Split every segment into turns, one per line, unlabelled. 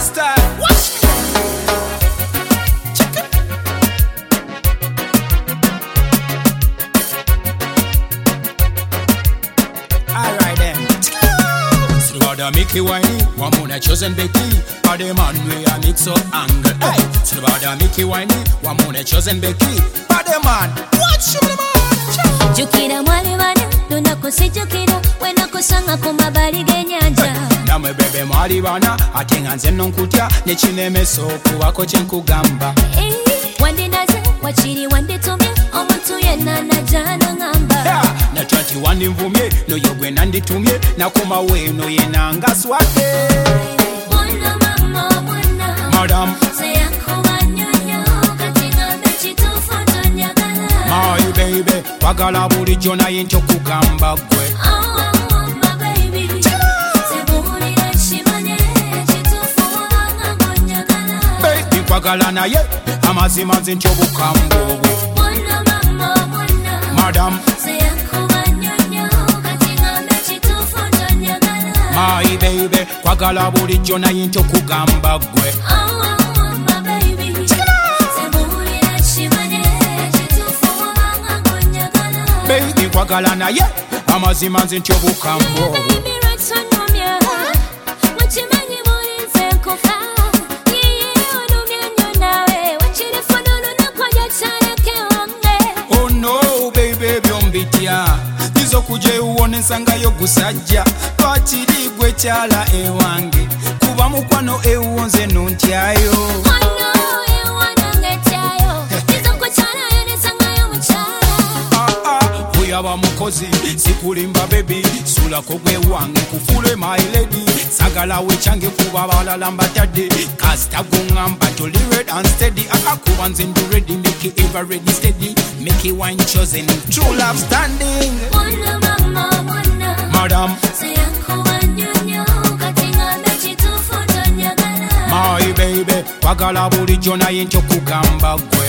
style. Watch me. Chicken. Alright then. Srivada Mickey Winey, Wamuna chosen Becky. Body man we a mix up angle. Hey, Srivada Mickey Winey, Wamuna chosen Becky. Body man, watch me man.
Jukira mwali bana, tunakosijukira wenakusanga ku mabali g'ennyanja.
Namwe bebe mwali bana, ate nga nze nonkutya nekinemeso okubako kye nkugamba.
Wandinaze wakiri wanditumye omuntu yenna najja n'angamba.
Natyo nti wandinvumye noyo gwe nanditumye nakoma weeno yenanga swate.
Mwana mama mwana
Madam
seyankuba nnyonyo kati ngambe kituufu tonjagala.
My baby, wagala bulijjo naye nti okugamba gwe.
My baby sebuulira kimanye kituufu obanga gonjagala.
Baby nkwagala naye amazima nze nti obukambwe obwo.
Mwana mama mwana
Madam
seyankuba nnyonyo kati ngambe kituufu tonjagala.
My baby, kwagala bulijjo naye nti okugamba gwe.
My baby sebuulira kimanye kituufu obanga gonjagala.
Baby nkwagala naye amazima nze nti obukambwe obwo.
Baby lwetonyumya wakimanyi bulinze nkufa yiye onumya nnyo nawe wakiri funa olunaku jakyaleke wange.
Oh no baby byombitya bizo kujja ewuwo nensangayo gusajja lwakiri gwe kyala ewange kuba mukwano ewuwo nze nontyayo.
Ono ewanange etyayo izo nkukyalayo nensangayo mukyala.
Oyaba mukozi sikulimba baby sulako gwe wange kufule my lady sagala wekyange kuba abalala mbatadde kasita goŋŋamba toli red and steady akakuba nze ndi ready make it ever ready steady make it wine chosen true love standing.
Mwana mama mwana
Madam
seyankuba nnyonyo kati ngambe kituufu tonjagala.
my baby kwagala bulijjo naye nti okugamba gwe.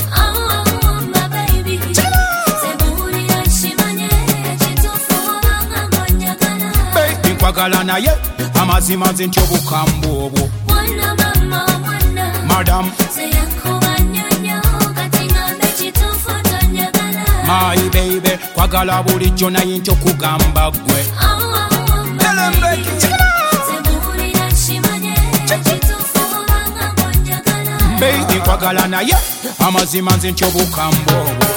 My baby sebuulira kimanye kituufu obanga gonjagala.
Baby nkwagala naye amazima nze nti obukambwe obwo.
Mwana mama mwana
Madam
seyankuba nnyonyo kati ngambe kituufu tonjagala.
my baby kwagala bulijjo naye nti okugamba gwe.
My baby sebuulira kimanye kituufu obanga gonjagala.
Baby kwagala naye amazima nze nti obukambwe obwo.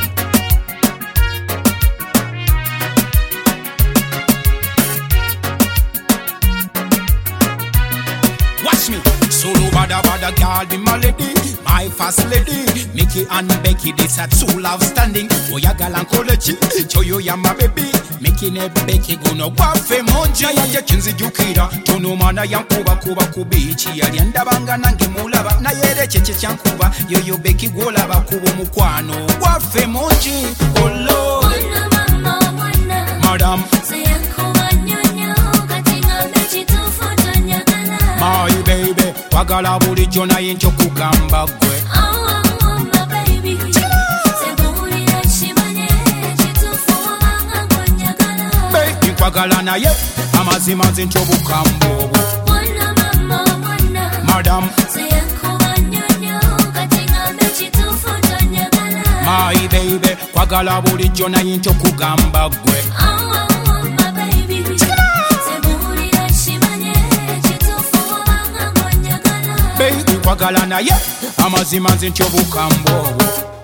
Watch me, solo bada bada girl be my lady, my first lady. Mickey and Becky, this a true love standing. Oyagala nkolechi, choyo ya my baby. Mickey ne Becky guno gwafe monji. Naye kinzijukira, tono mana yankuba kuba ku beach. Yali ndabanga nange mulaba, naye era kye kyankuba. Yoyo Becky gwolaba kuba mukwano gwafe monji. Oh Lord,
Mwana mama mwana
Madam
seyankuba nnyonyo kati ngambe kituufu tonjagala.
my baby, kwagala bulijjo naye nti okugamba gwe.
My baby sebuulira kimanye kituufu obanga gonjagala.
Baby nkwagala naye amazima nze nti obukambwe obwo.
Mwana mama mwana
Madam
seyankuba nnyonyo kati ngambe kituufu tonjagala.
my baby kwagala bulijjo naye nti okugamba gwe.
My baby sebuulira kimanye kituufu obanga gonjagala.
Baby kwagala naye amazima nze nti obukambwe obwo.